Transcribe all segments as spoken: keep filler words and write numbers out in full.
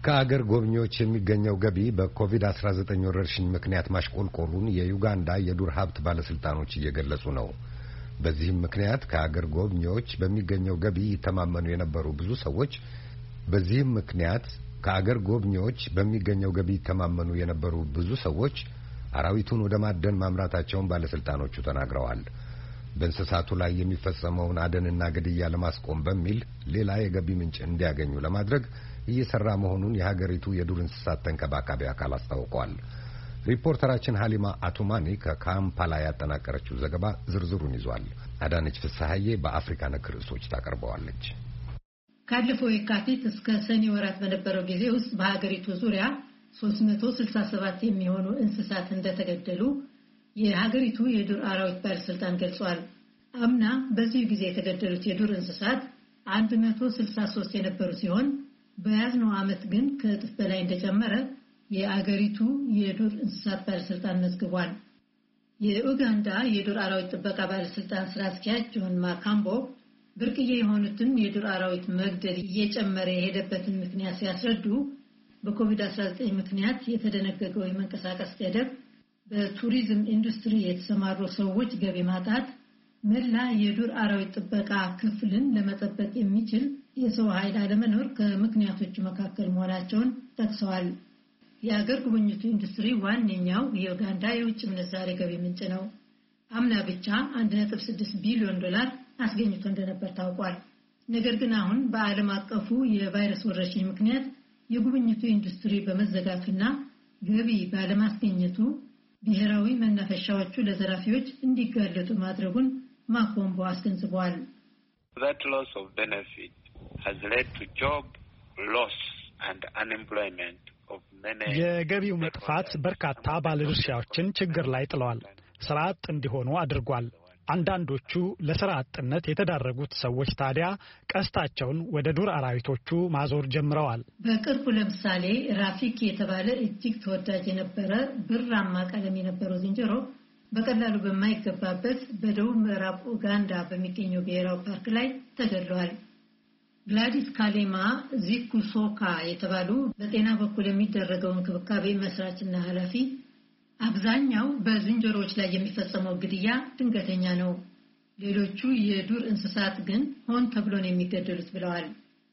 ከአገር ጎብኚዎች የሚገኘው ገቢ በኮቪድ አስራ ዘጠኝ ወረርሽኝ ምክንያት ማሽቆልቆሉን የዩጋንዳ የዱር ሀብት ባለስልጣኖች እየገለጹ ነው። በዚህም ምክንያት ከአገር ጎብኚዎች በሚገኘው ገቢ ይተማመኑ የነበሩ ብዙ ሰዎች በዚህም ምክንያት ከአገር ጎብኚዎች በሚገኘው ገቢ ይተማመኑ የነበሩ ብዙ ሰዎች አራዊቱን ወደ ማደን ማምራታቸውን ባለስልጣኖቹ ተናግረዋል። በእንስሳቱ ላይ የሚፈጸመውን አደንና ግድያ ለማስቆም በሚል ሌላ የገቢ ምንጭ እንዲያገኙ ለማድረግ እየሰራ መሆኑን የሀገሪቱ የዱር እንስሳት ተንከባካቢ አካል አስታውቋል። ሪፖርተራችን ሀሊማ አቱማኒ ከካምፓላ ያጠናቀረችው ዘገባ ዝርዝሩን ይዟል። አዳነች ፍስሐዬ በአፍሪካ ነክ ርዕሶች ታቀርበዋለች። ካለፈው የካቲት እስከ ሰኔ ወራት በነበረው ጊዜ ውስጥ በሀገሪቱ ዙሪያ ሶስት መቶ ስልሳ ሰባት የሚሆኑ እንስሳት እንደተገደሉ የሀገሪቱ የዱር አራዊት ባለስልጣን ገልጿል። አምና በዚህ ጊዜ የተገደሉት የዱር እንስሳት አንድ መቶ ስልሳ ሶስት የነበሩ ሲሆን በያዝነው ዓመት ግን ከእጥፍ በላይ እንደጨመረ የአገሪቱ የዱር እንስሳት ባለስልጣን መዝግቧል። የኡጋንዳ የዱር አራዊት ጥበቃ ባለስልጣን ስራ አስኪያጅ ጆን ማካምቦ ብርቅዬ የሆኑትን የዱር አራዊት መግደል እየጨመረ የሄደበትን ምክንያት ሲያስረዱ በኮቪድ አስራ ዘጠኝ ምክንያት የተደነገገው የመንቀሳቀስ ገደብ፣ በቱሪዝም ኢንዱስትሪ የተሰማሩ ሰዎች ገቢ ማጣት፣ መላ የዱር አራዊት ጥበቃ ክፍልን ለመጠበቅ የሚችል የሰው ኃይል አለመኖር ከምክንያቶቹ መካከል መሆናቸውን ጠቅሰዋል። የአገር ጉብኝቱ ኢንዱስትሪ ዋነኛው የኡጋንዳ የውጭ ምንዛሬ ገቢ ምንጭ ነው። አምና ብቻ አንድ ነጥብ ስድስት ቢሊዮን ዶላር አስገኝቶ እንደነበር ታውቋል። ነገር ግን አሁን በዓለም አቀፉ የቫይረስ ወረርሽኝ ምክንያት የጉብኝቱ ኢንዱስትሪ በመዘጋቱና ገቢ ባለማስገኘቱ ብሔራዊ መናፈሻዎቹ ለዘራፊዎች እንዲጋለጡ ማድረጉን ማኮምቦ አስገንዝበዋል። That loss of benefit has led to job loss and unemployment of many. የገቢው መጥፋት በርካታ ባለድርሻዎችን ችግር ላይ ጥለዋል። ስራ አጥ እንዲሆኑ አድርጓል። አንዳንዶቹ ለስራ አጥነት የተዳረጉት ሰዎች ታዲያ ቀስታቸውን ወደ ዱር አራዊቶቹ ማዞር ጀምረዋል። በቅርቡ ለምሳሌ ራፊክ የተባለ እጅግ ተወዳጅ የነበረ ብራማ ቀለም የነበረው ዝንጀሮ በቀላሉ በማይገባበት በደቡብ ምዕራብ ኡጋንዳ በሚገኘው ብሔራዊ ፓርክ ላይ ተገድሏል። ግላዲስ ካሌማ ዚኩሶካ የተባሉ በጤና በኩል የሚደረገው እንክብካቤ መስራችና ኃላፊ አብዛኛው በዝንጀሮዎች ላይ የሚፈጸመው ግድያ ድንገተኛ ነው፣ ሌሎቹ የዱር እንስሳት ግን ሆን ተብሎ ነው የሚገደሉት ብለዋል።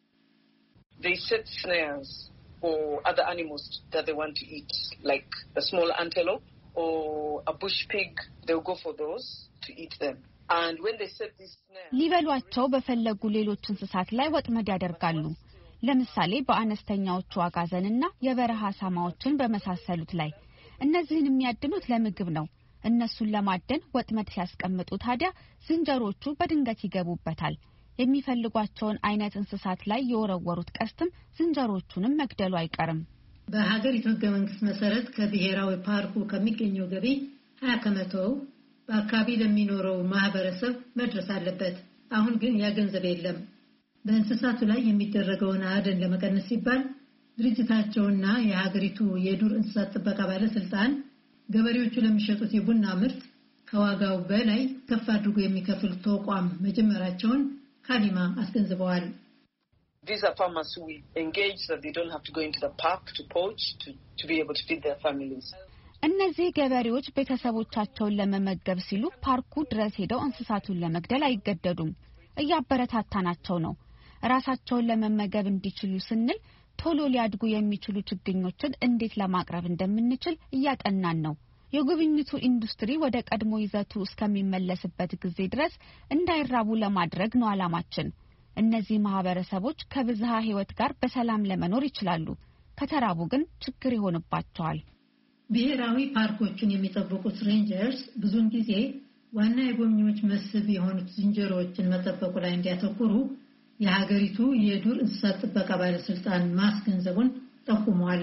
They set snares for other animals that they want to eat, like a small antelope or a bush pig. They'll go for those to eat them. And when they set these snares, ሊበሏቸው በፈለጉ ሌሎች እንስሳት ላይ ወጥመድ ያደርጋሉ። ለምሳሌ በአነስተኛዎቹ አጋዘንና የበረሃ ሳማዎችን በመሳሰሉት ላይ። እነዚህን የሚያድኑት ለምግብ ነው። እነሱን ለማደን ወጥመድ ሲያስቀምጡ ታዲያ ዝንጀሮቹ በድንገት ይገቡበታል። የሚፈልጓቸውን አይነት እንስሳት ላይ የወረወሩት ቀስትም ዝንጀሮቹንም መግደሉ አይቀርም። በሀገሪቱ ሕገ መንግስት መሰረት ከብሔራዊ ፓርኩ ከሚገኘው ገቢ ሀያ ከመቶው በአካባቢ ለሚኖረው ማህበረሰብ መድረስ አለበት። አሁን ግን ያ ገንዘብ የለም። በእንስሳቱ ላይ የሚደረገውን አደን ለመቀነስ ሲባል ድርጅታቸውና የሀገሪቱ የዱር እንስሳት ጥበቃ ባለስልጣን ገበሬዎቹ ለሚሸጡት የቡና ምርት ከዋጋው በላይ ከፍ አድርጎ የሚከፍል ተቋም መጀመራቸውን ካሊማ አስገንዝበዋል። These are farmers who engage that they don't have to go into the park to poach to, to be able to feed their families. እነዚህ ገበሬዎች ቤተሰቦቻቸውን ለመመገብ ሲሉ ፓርኩ ድረስ ሄደው እንስሳቱን ለመግደል አይገደዱም። እያበረታታናቸው ነው። ራሳቸውን ለመመገብ እንዲችሉ ስንል ቶሎ ሊያድጉ የሚችሉ ችግኞችን እንዴት ለማቅረብ እንደምንችል እያጠናን ነው። የጉብኝቱ ኢንዱስትሪ ወደ ቀድሞ ይዘቱ እስከሚመለስበት ጊዜ ድረስ እንዳይራቡ ለማድረግ ነው ዓላማችን። እነዚህ ማህበረሰቦች ከብዝሃ ህይወት ጋር በሰላም ለመኖር ይችላሉ። ከተራቡ ግን ችግር ይሆንባቸዋል። ብሔራዊ ፓርኮችን የሚጠብቁት ሬንጀርስ ብዙውን ጊዜ ዋና የጎብኚዎች መስህብ የሆኑት ዝንጀሮዎችን መጠበቁ ላይ እንዲያተኩሩ የሀገሪቱ የዱር እንስሳት ጥበቃ ባለስልጣን ማስገንዘቡን ጠቁሟል።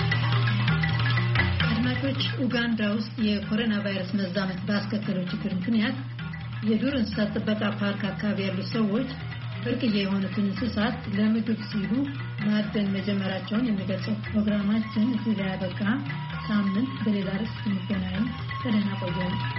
አድማጮች፣ ኡጋንዳ ውስጥ የኮሮና ቫይረስ መዛመት ባስከተለው ችግር ምክንያት የዱር እንስሳት ጥበቃ ፓርክ አካባቢ ያሉ ሰዎች ብርቅዬ የሆኑትን እንስሳት ለምግብ ሲሉ ማደን መጀመራቸውን የሚገልጸው ፕሮግራማችን እዚህ ላይ ያበቃ። ሳምንት በሌላ ርዕስ እንገናኝ። በደህና ቆዩ።